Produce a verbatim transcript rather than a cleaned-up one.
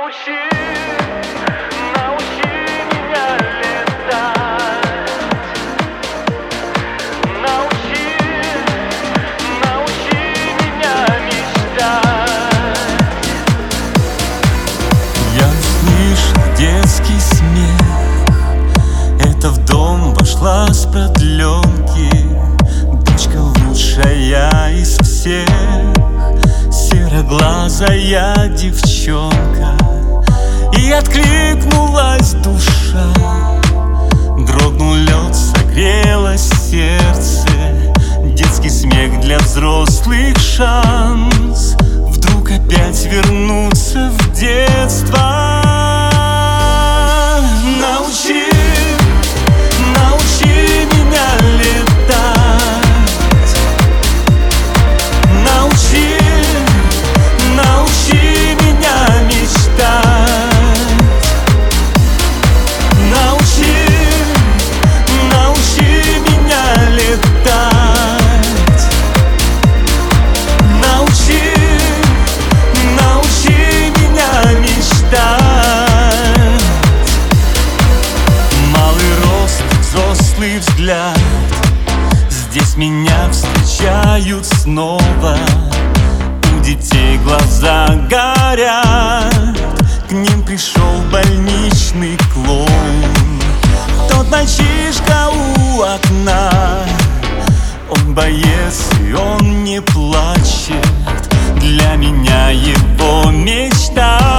Научи, научи меня летать. Научи, научи меня мечтать. Я слышу детский смех. Это в дом вошла с продленки дочка лучшая из всех, сероглазая девчонка. И откликнулась душа, дрогнул лед, согрелось сердце. Детский смех для взрослых шанс вдруг опять вернуться в детство. Научи, научи меня летать. Научи, научи меня мечтать. Научи, научи меня летать. Научи, научи меня мечтать. Малый рост, взрослый взгляд, здесь меня встречают снова. У детей глаза горят, к ним пришел больничный клоун. Тот мальчишка у окна, он боец и он не плачет. Для меня его мечта.